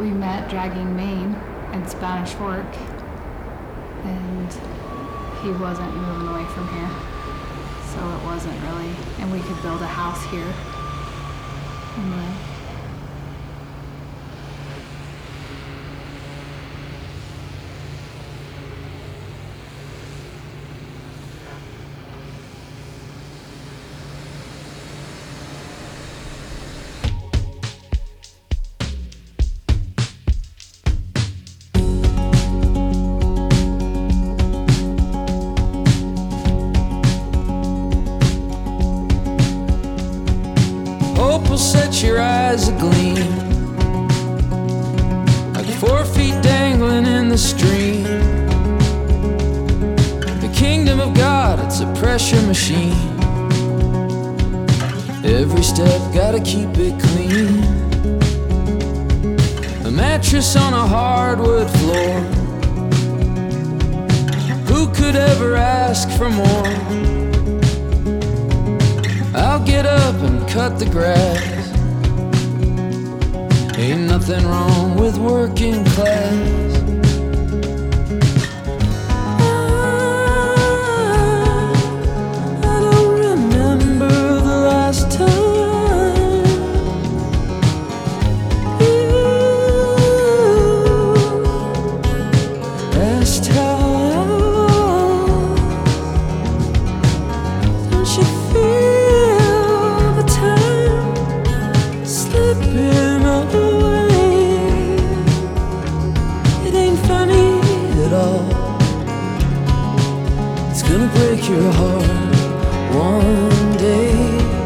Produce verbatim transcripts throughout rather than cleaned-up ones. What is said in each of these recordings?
we met dragging Maine and Spanish Fork, and he wasn't moving away from here, so it wasn't really, and we could build a house here and live. Hope will set your eyes agleam, like four feet dangling in the stream. The kingdom of God, it's a pressure machine. Every step, gotta keep it clean. A mattress on a hardwood floor. Who could ever ask for more? I'll get up and cut the grass. Ain't nothing wrong with working class. I, I don't remember the last time you asked how I was. Don't you feel the time slipping away? It ain't funny at all. It's gonna break your heart one day.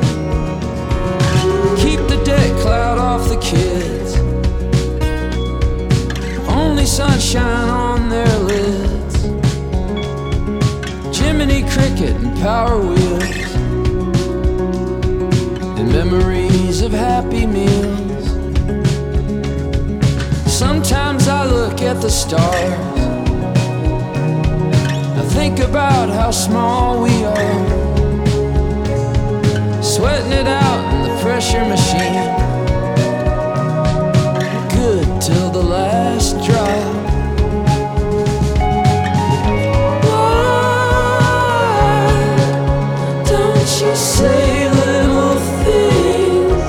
Keep the dead cloud off the kids. Only sunshine on their lids. Jiminy Cricket and Power Wheels, and memories of Happy Meals. Sometimes I look at the stars. I think about how small we are, sweating it out in the pressure machine. Good till the last drop. Why don't you say little things?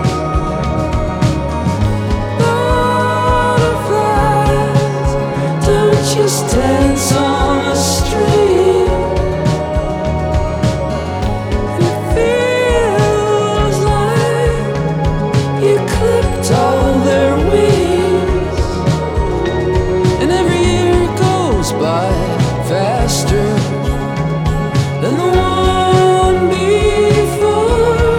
Butterflies, don't just dance on a string. It feels like you clipped all their wings, and every year goes by faster than the one before.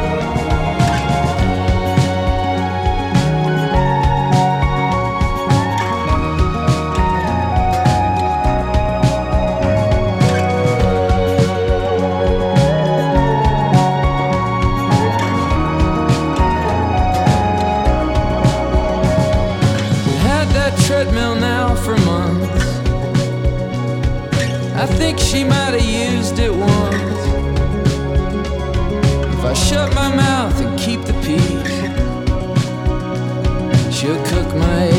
We had that treadmill now for months. I think she might have used it once. If I shut my mouth and keep the peace, she'll cook my